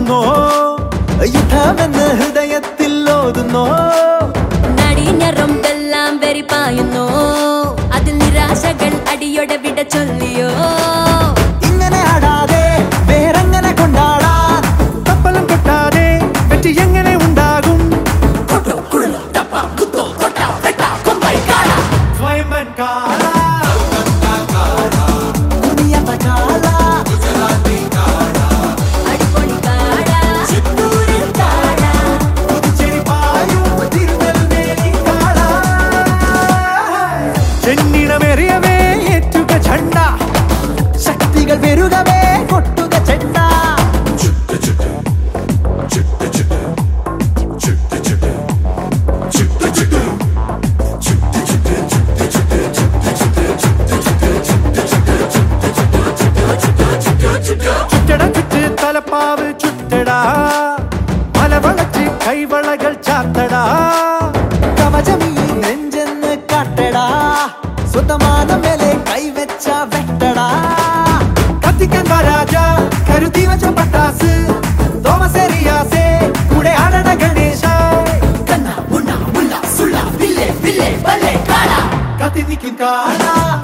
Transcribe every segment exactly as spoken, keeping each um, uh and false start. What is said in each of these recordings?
കാണുന്നോ യുദ്ധമെന്ന് ഹൃദയത്തിൽ ഓതുന്നോ നടിഞ്ഞറമ്പെല്ലാം വെറിപ്പായുന്നോ അതിൽ നിരാശകൾ അടിയോടെ വിട ചൊല്ലിയോ ഇങ്ങനെ ആടാതെ വേറെങ്ങനെ കൊണ്ടാടാൻ തപ്പലം കൊട്ടാതെ പറ്റി എങ്ങനെ ഉണ്ടാകും സ്വയംവൻ കാല ചെന്നിടമേറിയവേ ഏറ്റുക ചണ്ട ശക്തികൾ പെരുകവേ കൊട്ടുക ചെണ്ട ചുറ്റട ചുറ്റ് തലപ്പാവ് ചുറ്റടാ മലവളച്ച് കൈവളകൾ ചാത്തടാ കവചമീ നെഞ്ചെന്ന് കാട്ടടാ സ്വന്തമാനം മേലെ കൈവച്ച വെട്ടടാ കത്തിക്കാൻ രാജ കരുതി വച്ച പട്ടാസ് തോമസേറിയാസേ കൂടെ ആടട ഗണേശ കത്തി നിൽക്കും കാല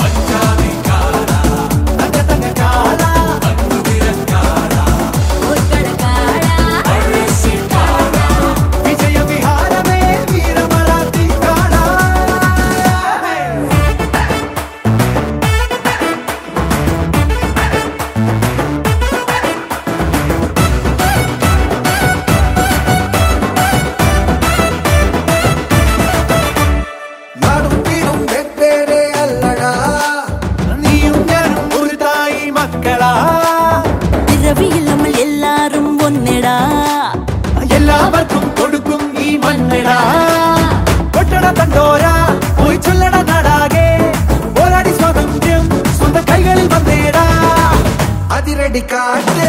എല്ലാരും ഒന്നിടാ എല്ലാവർക്കും കൊടുക്കും ഈ മണ്ണിടാ കൊട്ടട തണ്ടോര പോയി ചൊല്ലട നാടാകെ പോരാടി സ്വാതന്ത്ര്യം സ്വന്തം കൈകളിൽ വന്നേടാ അതിരടി കാറ്റ്